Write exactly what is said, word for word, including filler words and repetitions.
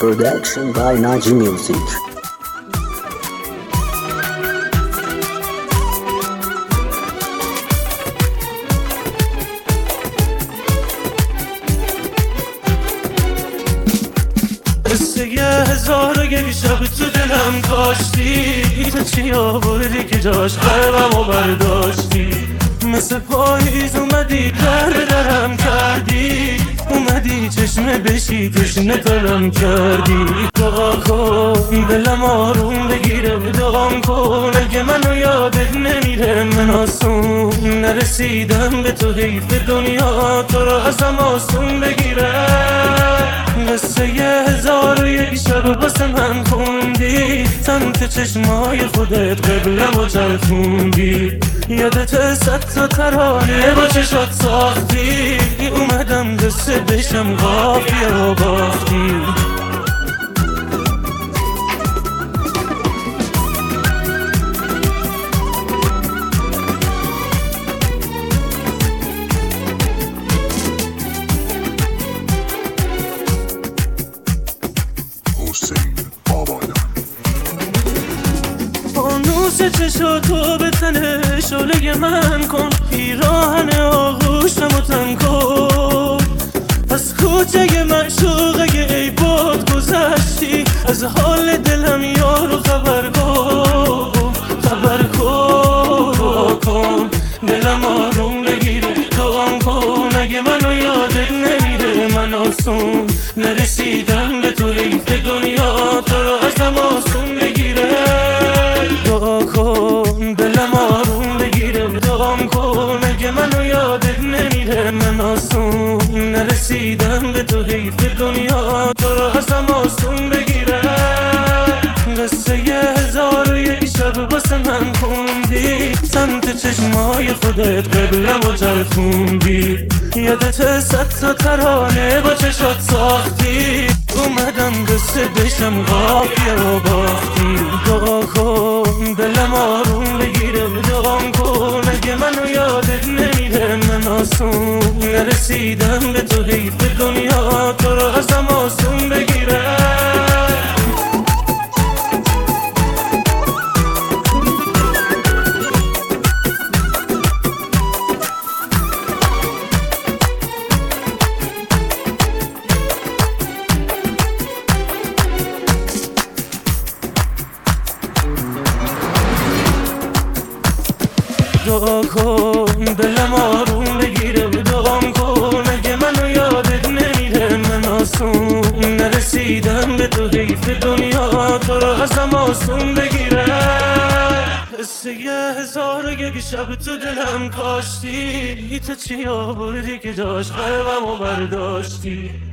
Production by Naji Music. قصه یه هزار و یک شب تو دلم کاشتی، تو چی آوردی که جاش قلبمو برداشتی؟ مثل پاییز اومدی در درم کردی، اومدی چشمه بشی تشنه تلم کردی. دعا کن دلم آروم بگیره، دعام کن اگه منو یادت نمیره. من آسون نرسیدم به تو، حیف دنیا تو رو ازم آسون بگیره. قصه یه هزار و یک شب واسه من خوندی، سمت چشمای خودت قبلم و چرخوندی. یادت صد تا ترانه با چشات ساختی، اومدم قصه بشم قافیه و باختی. فانوس چشاتو به تن شعله من کن، پیراهن آغوشم و تن کن. از کوچه معشوقه ای باد گذشتی، از حال دلم یارو خبر کن، خبر کن. دلم آروم بگیره، دعام کن اگه منو یادت نمیره. من آسون نرسیدم به تو، حیف دنیا تو رو ازم آسون بگیره. دعا کن دلم آروم بگیره، دعام کن اگه منو یادت نمیره. من آسون نرسیدم به تو، حیف دنیا تو رو ازم آسون بگیره. قصه یه هزار و یک شب واسه من خوندی، سمت چشمای خودت قبلم و چرخوندی. یادت صد تا ترانه با چشات ساختی، اومدم قصه بشم قافیه و باختی. دعا کن دلم آروم بگیره، دعام کن اگه منو یادت نمیره. من آسون نرسیدم به تو، حیف دنیا تو رو ازم آسون بگیره. دعا کن دلم آروم بگیره، دعام کن اگه منو یادت نمیره. من آسون نرسیدم به تو، حیف دنیا تو رو ازم آسون بگیره. قصه یه هزار و یک شب تو دلم کاشتی، تو چی آوردی که جاش قلبمو برداشتی؟